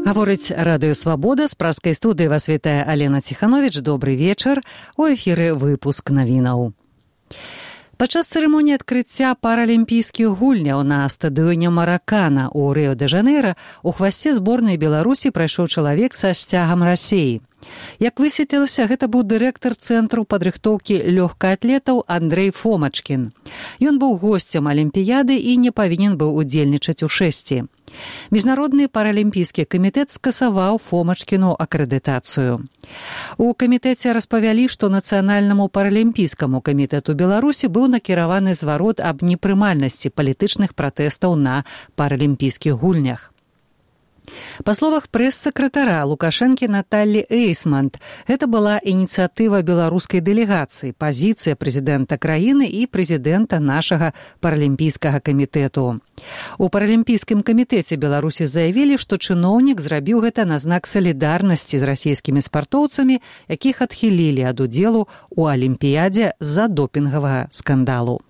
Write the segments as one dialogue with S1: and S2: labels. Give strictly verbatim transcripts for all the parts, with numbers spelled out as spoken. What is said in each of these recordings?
S1: Гаворыць радыё «Свабода», з праскай студыі вас вітае Алена Ціхановіч. Добры вечар. У эфіры выпуск навінаў. Падчас цырымоніі адкрыцця паралімпійскіх гульняў на стадыёне Маракана ў Рыё-дэ-Жанэйра у хвасце зборнай Беларусі прайшоў чалавек са сцягам Расіі. Як высветлілася, гэта быў дырэктар цэнтру падрыхтоўкі лёгкаатлетаў Андрэй Фомачкін. Ён быў госцем алімпіяды і не павінен быў удзельнічаць у шэсці. Міжнародны паралімпійскі камітэт скасаваў Фомачкіну акрэдытацыю. У камітэце распавялі, што Нацыянальнаму паралімпійскаму камітэту Беларусі быў накіраваны зварот аб непрымальнасці палітычных пратэстаў на паралімпійскіх гульнях. Па словах прэс-сакратара Лукашэнкі Наталлі Эйсмант, гэта была ініцыятыва беларускай дэлегацыі, пазіцыя прэзідэнта краіны і прэзідэнта нашага паралімпійскага камітэту. У паралімпійскім камітэце Беларусі заявілі, што чыноўнік зрабіў гэта на знак салідарнасці з расійскімі спартоўцамі, якіх адхілілі ад удзелу ў алімпіядзе з-за допінгавага скандалу.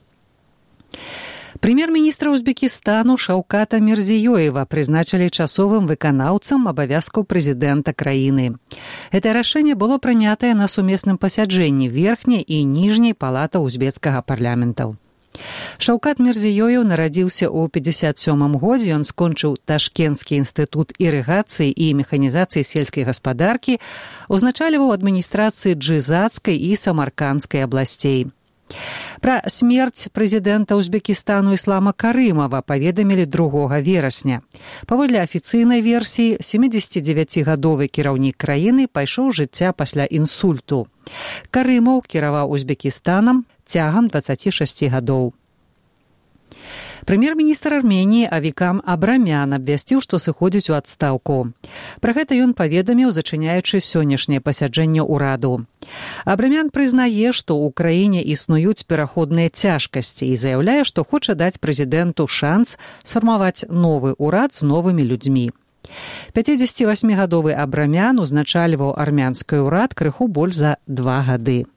S1: Прэм'ер-міністра Узбекістану Шаўката Мірзіёева прызначылі часовым выканаўцам абавязкаў прэзідэнта краіны. Гэта рашэнне было прынятае на сумесным пасяджэнні верхняй і ніжняй палата узбекскага парламентаў. Шаўкат Мірзіёев нарадзіўся ў пятьдесят сёмым годзе, ён скончыў Ташкенtsкі інстытут ірыгацыі і механізацыі сельскай гаспадаркі, узначальваў адміністрацыі Джызацкай і Самаркандскай абласцей. Пра смерць прэзідэнта Узбекістану Іслама Карымава паведамілі другога верасня. Паводле афіцыйнай версіі, сямідзесяцідзевяцігадовы кіраўнік краіны пайшоў жыцця пасля інсульту. Карымаў кіраваў Узбекістанам цягам дваццаці шасці гадоў. Прэм'ер-міністр Арменіі Авікам Абрамян абвясціў, што сыходзіць у адстаўку. Пра гэта ён паведаміў, зачыняючы сённяшняе пасяджэнне ўраду. Абрамян прызнае, што ў краіне існуюць пераходныя цяжкасці і заяўляе, што хоча даць прэзідэнту шанс сфармаваць новы ўрад з новымі людзьмі. пяцідзесяцівасьмігадовы Абрамян узначальваў армянскі ўрад крыху больш за два гады.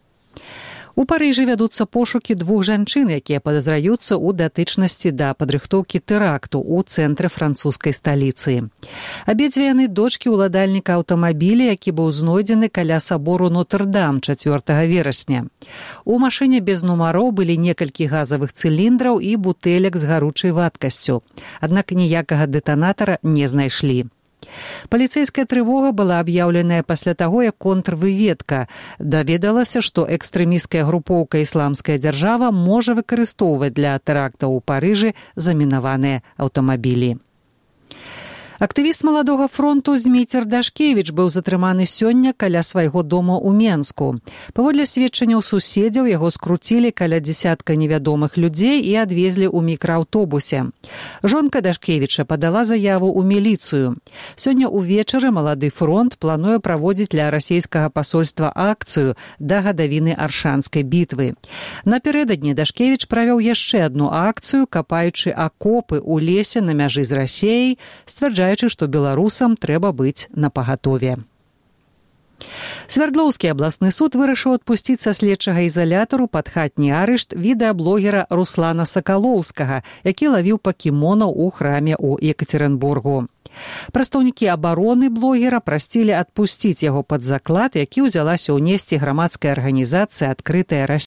S1: У Парыжы вядуцца пошукі двух жанчын, якія падазраюцца ў датычнасці да падрыхтоўкі тэракту ў цэнтры французскай сталіцы. Абедзве яны дочкі ўладальніка аўтамабіля, які быў знойдзены каля сабору Нотр-Дам чацвёртага верасня. У машыне без нумароў былі некалькі газавых цыліндраў і бутэлек з гаручай вадкасцю. Аднак ніякага дэтанатара не знайшлі. Паліцэйская трывога была аб'яўленая пасля таго, як контрвыведка даведалася, што экстрэмісцкая групоўка «Ісламская дзяржава» можа выкарыстоўваць для тэрактаў у Парыжы замінаваныя аўтамабілі. Актывіст маладога фронту Зміцер Дашкевіч быў затрыманы сёння каля свайго дома ў Менску. Паводле сведчанняў суседзяў, яго скруцілі каля дзясятка невядомых людзей і адвезлі ў мікрааўтобусе. Жонка Дашкевіча падала заяву ў міліцыю. Сёння ўвечары малады фронт плануе праводзіць для расійскага пасольства акцыю да гадавіны Аршанскай бітвы. Напярэдадні Дашкевіч правёў яшчэ адну акцыю, капаючы акопы ў лесе на мяжы з Расіяй, сцвярджаючы, што беларусам трэба быць напагатове. Свярдлоўскі абласны суд вырашыў адпусціць са следчага ізалятару пад хатні арышт відэаблогера Руслана Сакалоўскага, які лавіў пакемонаў у храме ў Екацерынбургу. Прадстаўнікі абароны блогера прасілі адпусціць яго пад заклад, які ўзялася ўнесці грамадская арганізацыя «Адкрытая Расія».